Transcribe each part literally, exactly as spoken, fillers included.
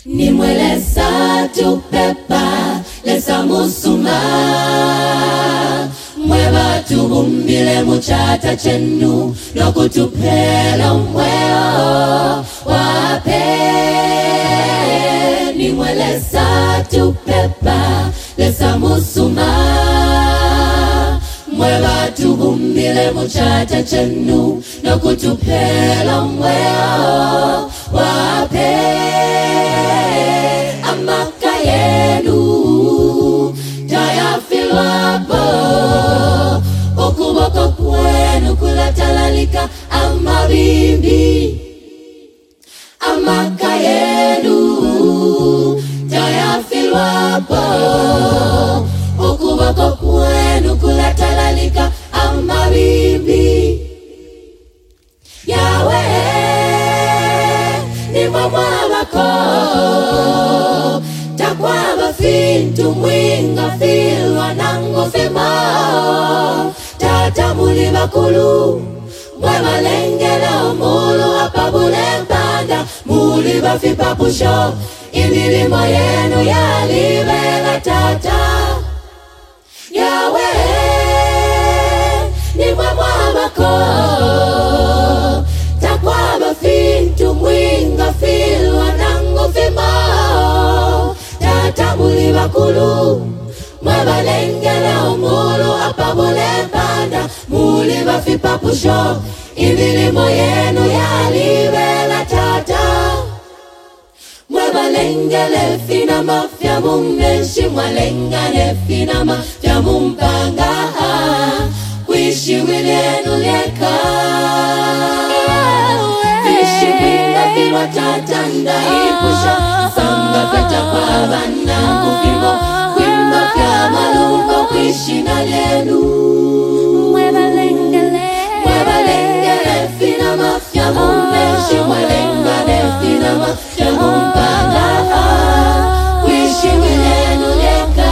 Ni mwelesa tu pepa lesa musuma mweba tubumbile muchata chenu nokutupela mweo wape. Ni mwelesa tu pepa lesa musuma mweba tubumbile muchata chenu nokutupela mweo wape. Amaka yenu tayafilwapo ukuboko kwenu kulatalalika amabimbi. Amaka yenu tayafilwapo ukuboko kwenu kulatalalika amabimbi. Yawe ni mama wako takwaba fintu mwinga filwa nango fema tata muli bakulu mwe balengela omulu apabule mpanda muli bafipa pusho imilimo yenu yalibela tata. Yawe ni mama wako takwaba fintu mwinga filwa nango fema tata muli bakulu mwe balengela omulu apabule mpanda muli bafipa pusho imilimo yenu yalibela tata. Mwe balengele fina mafya mumeshi mwalengane fina mafya mumpanga kuishi wilenu leka fishi winga filwa tata ndaipusha sanga feta kwa bana kufimo kwimba fya malumbo kuishi na lenu. Mwe balengele mwe balengele fina mafya mumeshi mwalengane fina mafya mumpanga kuishi wilenu leka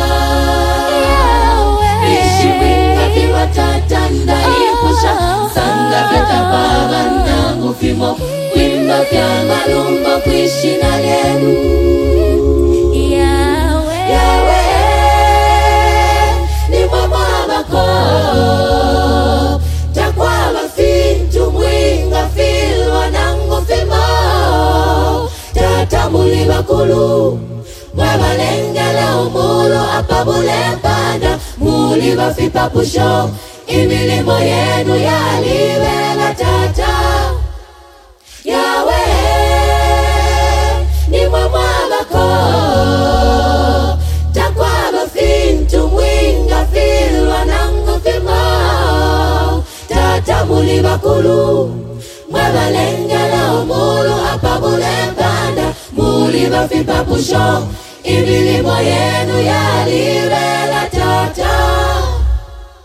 fishi winga filwa tata ndaipusha sanga feta kwa bana kufimo kwimba fya malumbo kuishi na lenu. Yawe ni mama wako takwaba fintu mwinga filwa nango fema tata muli bakulu mwe balengela omulu apabule mpanda muli bafipa pusho imilimo yenu yalibela tata. Yawe ni mama wako takwaba fintu mwinga filwa nango fema tata muli bakulu mwe balengela omulu apabule mpanda muli bafipa pusho imilimo yenu yalibela tata.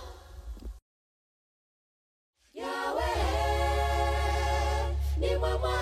Yawe ni mama